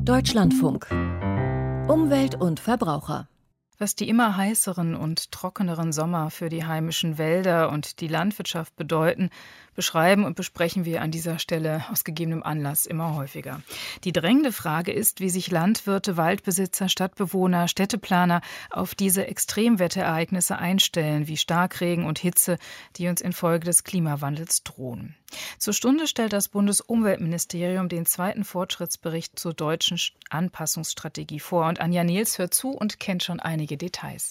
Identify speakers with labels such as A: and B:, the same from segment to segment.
A: Deutschlandfunk. Umwelt und Verbraucher.
B: Was die immer heißeren und trockeneren Sommer für die heimischen Wälder und die Landwirtschaft bedeuten, beschreiben und besprechen wir an dieser Stelle aus gegebenem Anlass immer häufiger. Die drängende Frage ist, wie sich Landwirte, Waldbesitzer, Stadtbewohner, Städteplaner auf diese Extremwetterereignisse einstellen, wie Starkregen und Hitze, die uns infolge des Klimawandels drohen. Zur Stunde stellt das Bundesumweltministerium den zweiten Fortschrittsbericht zur deutschen Anpassungsstrategie vor. Und Anja Nehls hört zu und kennt schon einige Details.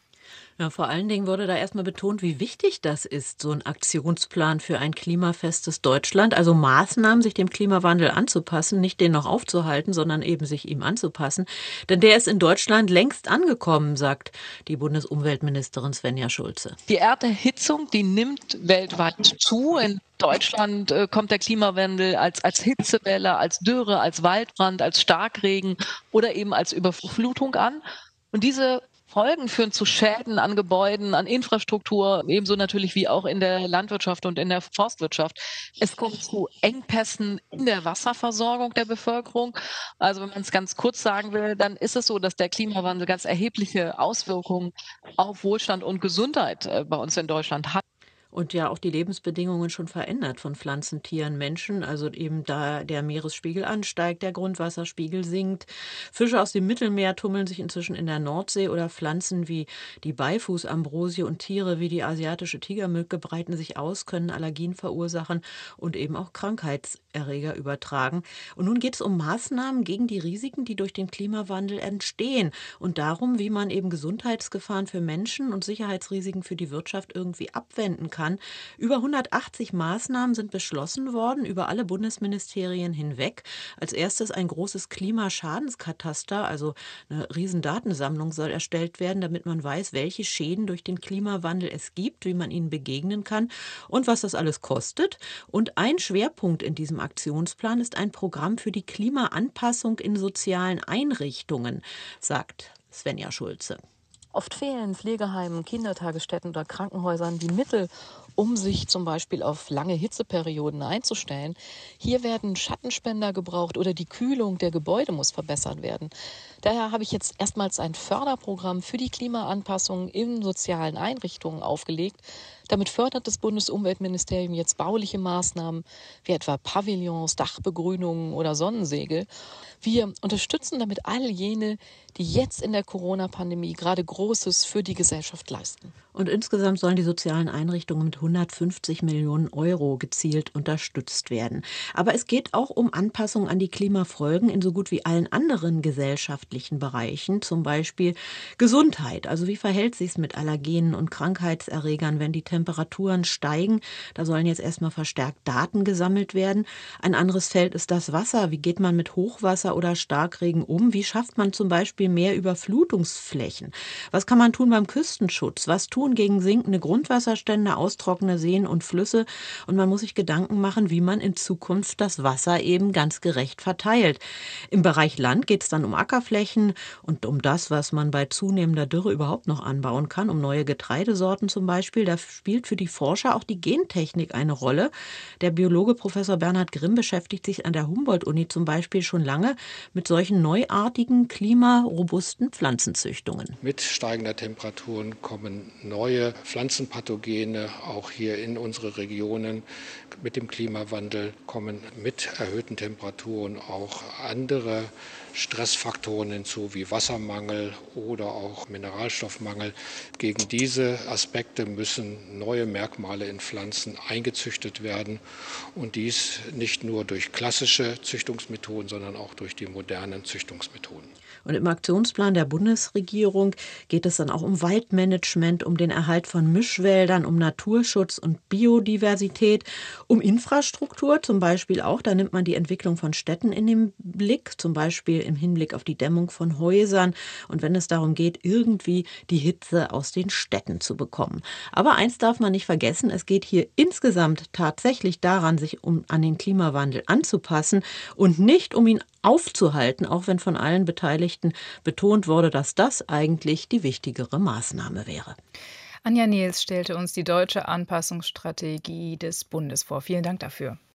C: Ja, vor allen Dingen wurde da erstmal betont, wie wichtig das ist, so ein Aktionsplan für ein klimafestes Deutschland. Also Maßnahmen, sich dem Klimawandel anzupassen, nicht den noch aufzuhalten, sondern eben sich ihm anzupassen. Denn der ist in Deutschland längst angekommen, sagt die Bundesumweltministerin Svenja Schulze.
D: Die Erderhitzung, die nimmt weltweit zu. In Deutschland kommt der Klimawandel als Hitzewelle, als Dürre, als Waldbrand, als Starkregen oder eben als Überflutung an. Und diese Folgen führen zu Schäden an Gebäuden, an Infrastruktur, ebenso natürlich wie auch in der Landwirtschaft und in der Forstwirtschaft. Es kommt zu Engpässen in der Wasserversorgung der Bevölkerung. Also wenn man es ganz kurz sagen will, dann ist es so, dass der Klimawandel ganz erhebliche Auswirkungen auf Wohlstand und Gesundheit bei uns in Deutschland hat.
C: Und ja auch die Lebensbedingungen schon verändert von Pflanzen, Tieren, Menschen. Also eben da der Meeresspiegel ansteigt, der Grundwasserspiegel sinkt. Fische aus dem Mittelmeer tummeln sich inzwischen in der Nordsee oder Pflanzen wie die Beifußambrosie und Tiere wie die asiatische Tigermücke breiten sich aus, können Allergien verursachen und eben auch Krankheitserreger übertragen. Und nun geht es um Maßnahmen gegen die Risiken, die durch den Klimawandel entstehen und darum, wie man eben Gesundheitsgefahren für Menschen und Sicherheitsrisiken für die Wirtschaft irgendwie abwenden kann. Über 180 Maßnahmen sind beschlossen worden, über alle Bundesministerien hinweg. Als erstes ein großes Klimaschadenskataster, also eine riesen Datensammlung soll erstellt werden, damit man weiß, welche Schäden durch den Klimawandel es gibt, wie man ihnen begegnen kann und was das alles kostet. Und ein Schwerpunkt in diesem Aktionsplan ist ein Programm für die Klimaanpassung in sozialen Einrichtungen, sagt Svenja Schulze.
E: Oft fehlen Pflegeheimen, Kindertagesstätten oder Krankenhäusern die Mittel, um sich zum Beispiel auf lange Hitzeperioden einzustellen. Hier werden Schattenspender gebraucht oder die Kühlung der Gebäude muss verbessert werden. Daher habe ich jetzt erstmals ein Förderprogramm für die Klimaanpassung in sozialen Einrichtungen aufgelegt. Damit fördert das Bundesumweltministerium jetzt bauliche Maßnahmen wie etwa Pavillons, Dachbegrünungen oder Sonnensegel. Wir unterstützen damit all jene, die jetzt in der Corona-Pandemie gerade Großes für die Gesellschaft leisten.
C: Und insgesamt sollen die sozialen Einrichtungen mit 150 Millionen Euro gezielt unterstützt werden. Aber es geht auch um Anpassung an die Klimafolgen in so gut wie allen anderen gesellschaftlichen Bereichen, zum Beispiel Gesundheit. Also wie verhält sich es mit Allergenen und Krankheitserregern, wenn die Temperaturen steigen? Da sollen jetzt erstmal verstärkt Daten gesammelt werden. Ein anderes Feld ist das Wasser. Wie geht man mit Hochwasser oder Starkregen um? Wie schafft man zum Beispiel mehr Überflutungsflächen? Was kann man tun beim Küstenschutz? Was tun gegen sinkende Grundwasserstände, austrocknende Seen und Flüsse? Und man muss sich Gedanken machen, wie man in Zukunft das Wasser eben ganz gerecht verteilt. Im Bereich Land geht es dann um Ackerflächen und um das, was man bei zunehmender Dürre überhaupt noch anbauen kann, um neue Getreidesorten zum Beispiel. Da spielt für die Forscher auch die Gentechnik eine Rolle. Der Biologe Professor Bernhard Grimm beschäftigt sich an der Humboldt-Uni zum Beispiel schon lange mit solchen neuartigen, klimarobusten Pflanzenzüchtungen.
F: Mit steigender Temperaturen kommen neue Pflanzenpathogene auch hier in unsere Regionen. Mit dem Klimawandel kommen mit erhöhten Temperaturen auch andere Stressfaktoren hinzu, wie Wassermangel oder auch Mineralstoffmangel. Gegen diese Aspekte müssen neue Merkmale in Pflanzen eingezüchtet werden und dies nicht nur durch klassische Züchtungsmethoden, sondern auch durch die modernen Züchtungsmethoden.
C: Und im Aktionsplan der Bundesregierung geht es dann auch um Waldmanagement, um den Erhalt von Mischwäldern, um Naturschutz und Biodiversität, um Infrastruktur zum Beispiel auch. Da nimmt man die Entwicklung von Städten in den Blick, zum Beispiel im Hinblick auf die Dämmung von Häusern und wenn es darum geht, irgendwie die Hitze aus den Städten zu bekommen. Aber eins darf man nicht vergessen, es geht hier insgesamt tatsächlich daran, sich an den Klimawandel anzupassen und nicht um ihn aufzuhalten, auch wenn von allen Beteiligten betont wurde, dass das eigentlich die wichtigere Maßnahme wäre.
B: Anja Nehls stellte uns die deutsche Anpassungsstrategie des Bundes vor. Vielen Dank dafür.